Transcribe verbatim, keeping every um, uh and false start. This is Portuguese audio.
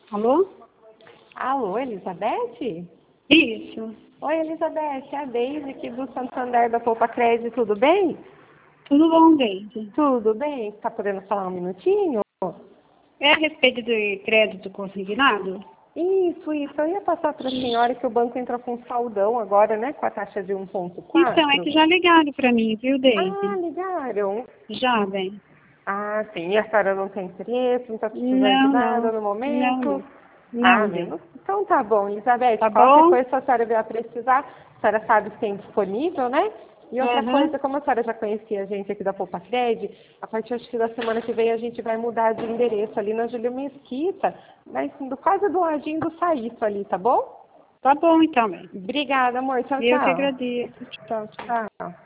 Alô? Alô, Elizabeth? Isso. Oi, Elizabeth, é a Deise aqui do Santander da Poupa Crédito, tudo bem? Tudo bom, Deise? Tudo bem? Está podendo falar um minutinho? É a respeito de crédito consignado? Isso, isso. Eu ia passar para a senhora que o banco entrou com saldão agora, né? Com a taxa de um ponto quatro. Então, é que já ligaram para mim, viu, Ah, Deise? ligaram? Já, bem. Ah, sim. E a senhora não tem interesse, não está precisando de Não, nada não. no Não, momento? não. Ah, Não, Deise. menos. Então tá bom, Elizabeth. Tá Qualquer bom? coisa, se a senhora vier precisar, a senhora sabe que tem disponível, né? E outra Aham. coisa, como a senhora já conhecia a gente aqui da Poupa Cred, a partir acho que da semana que vem a gente vai mudar de endereço ali na Júlia Mesquita, mas do, quase do ladinho do Saíto ali, tá bom? Tá bom, então, bem. Obrigada, amor. Tchau, Eu que tchau. agradeço. Tchau, tchau. Tchau.